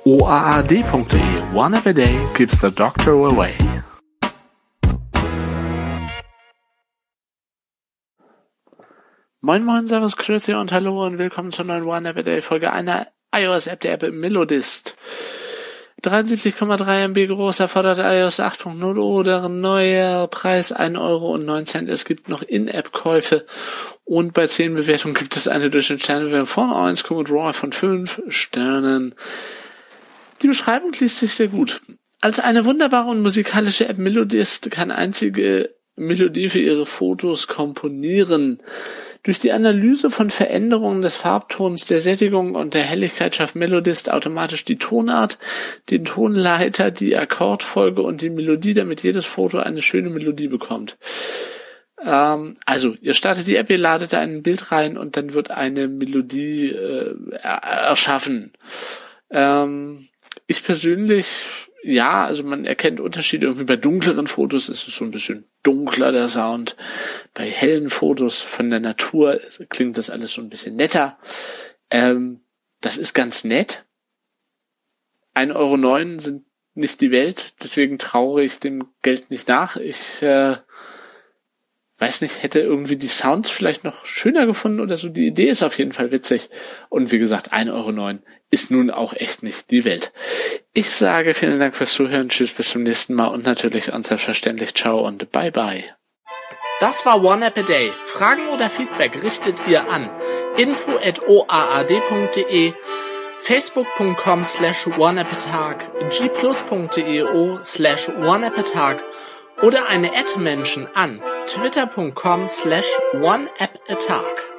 oaad.de. One app a day keeps the doctor away. Moin moin, servus, grüezi und hallo und willkommen zur neuen One App a Day Folge einer iOS-App, der App Melodist. 73,3 MB groß, erfordert iOS 8.0 oder neuer Preis 1,09 €. Es gibt noch In-App-Käufe und bei 10 Bewertungen gibt es eine Durchschnittssternebewertung von 1,3 von 5 Sternen. Die Beschreibung liest sich sehr gut. Als eine wunderbare und musikalische App Melodist kann einzige Melodie für ihre Fotos komponieren. Durch die Analyse von Veränderungen des Farbtons, der Sättigung und der Helligkeit schafft Melodist automatisch die Tonart, den Tonleiter, die Akkordfolge und die Melodie, damit jedes Foto eine schöne Melodie bekommt. Also, ihr startet die App, ihr ladet da ein Bild rein und dann wird eine Melodie erschaffen. Ich persönlich, ja, also man erkennt Unterschiede. Irgendwie bei dunkleren Fotos ist es so ein bisschen dunkler, der Sound. Bei hellen Fotos von der Natur klingt das alles so ein bisschen netter. Das ist ganz nett. 1,09 € sind nicht die Welt, deswegen traue ich dem Geld nicht nach. Ich weiß nicht, hätte irgendwie die Sounds vielleicht noch schöner gefunden oder so. Die Idee ist auf jeden Fall witzig. Und wie gesagt, 1,09 € ist nun auch echt nicht die Welt. Ich sage vielen Dank fürs Zuhören. Tschüss, bis zum nächsten Mal und natürlich und selbstverständlich ciao und bye bye. Das war One App a Day. Fragen oder Feedback richtet ihr an info@oaad.de, facebook.com/oneappatag, gplus.io/oneappatag oder eine @Menschen an twitter.com/oneappatag.